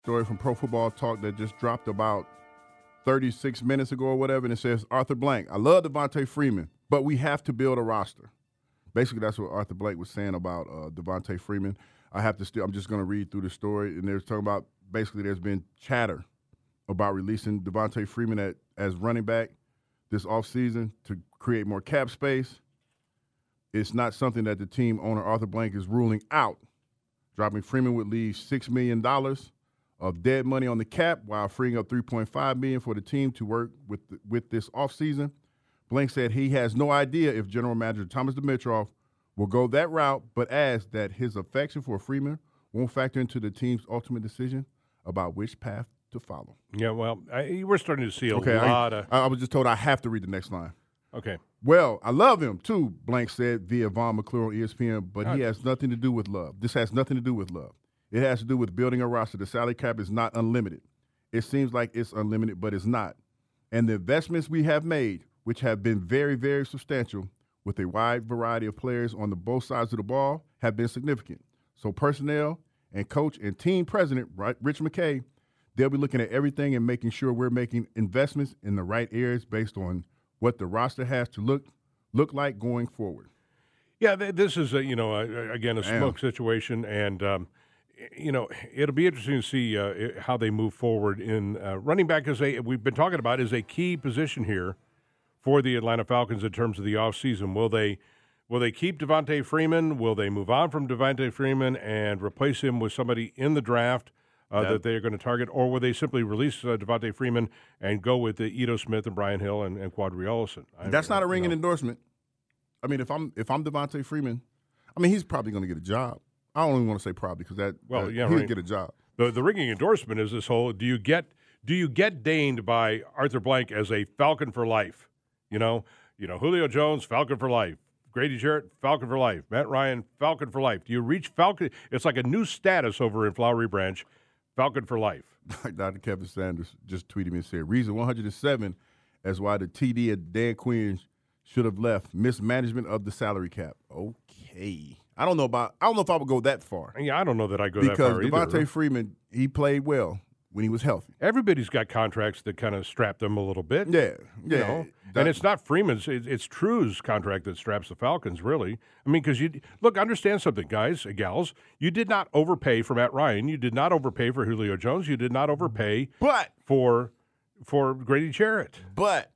Story from Pro Football Talk that just dropped about 36 minutes ago or whatever, and it says, Arthur Blank, I love Devontae Freeman, but we have to build a roster. Basically, that's what Arthur Blank was saying about Devontae Freeman. I'm just going to read through the story, and they're talking about basically there's been chatter about releasing Devontae Freeman as running back this offseason to create more cap space. It's not something that the team owner, Arthur Blank, is ruling out. Dropping Freeman would leave $6 million of dead money on the cap while freeing up $3.5 million for the team to work with this offseason. Blank said he has no idea if General Manager Thomas Dimitroff will go that route, but adds that his affection for Freeman won't factor into the team's ultimate decision about which path to follow. Yeah, well, we're starting to see a lot of – I was just told I have to read the next line. Okay. Well, I love him too, Blank said via Vaughn McClure on ESPN, but he has nothing to do with love. This has nothing to do with love. It has to do with building a roster. The salary cap is not unlimited. It seems like it's unlimited, but it's not. And the investments we have made, which have been very, very substantial with a wide variety of players on both sides of the ball, have been significant. So personnel and coach and team president, Rich McKay, they'll be looking at everything and making sure we're making investments in the right areas based on what the roster has to look like going forward. Yeah, this is, again, a smoke situation, and it'll be interesting to see how they move forward. In running back, we've been talking about, is a key position here for the Atlanta Falcons in terms of the offseason. Will they keep Devontae Freeman? Will they move on from Devontae Freeman and replace him with somebody in the draft that they are going to target? Or will they simply release Devontae Freeman and go with Ito Smith and Brian Hill and Quadri Ellison? That's not a ringing endorsement. I mean, if I'm Devontae Freeman, I mean, he's probably going to get a job. I don't even want to say probably because he'll get a job. The ringing endorsement is this whole: do you get deigned by Arthur Blank as a Falcon for life? Julio Jones, Falcon for life. Grady Jarrett, Falcon for life. Matt Ryan, Falcon for life. Do you reach Falcon? It's like a new status over in Flowery Branch, Falcon for life. Dr. Kevin Sanders just tweeted me and said, reason 107 as why the TD and Dan Quinn should have left: mismanagement of the salary cap. Okay. I don't know if I would go that far. Yeah, I don't know that I go that far either. Because Devontae Freeman, he played well when he was healthy. Everybody's got contracts that kind of strap them a little bit. Yeah. And it's not Freeman's, it's True's contract that straps the Falcons, really. I mean, because understand something, guys, gals. You did not overpay for Matt Ryan. You did not overpay for Julio Jones. You did not overpay for Grady Jarrett. But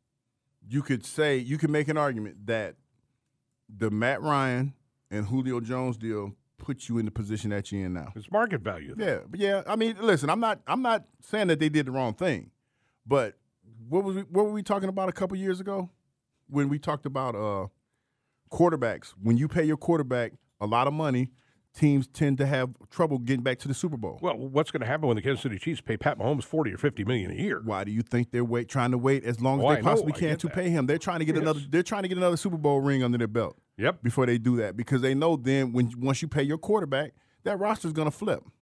you could make an argument that the Matt Ryan and Julio Jones deal puts you in the position that you're in now. It's market value, though. Yeah. I mean, listen, I'm not saying that they did the wrong thing, but what were we talking about a couple years ago when we talked about quarterbacks? When you pay your quarterback a lot of money, teams tend to have trouble getting back to the Super Bowl. Well, what's going to happen when the Kansas City Chiefs pay Pat Mahomes $40 or $50 million a year? Why do you think they're trying to wait as long as they possibly can to pay him? They're trying to get another Super Bowl ring under their belt. Yep. Before they do that, because they know then once you pay your quarterback, that roster's going to flip.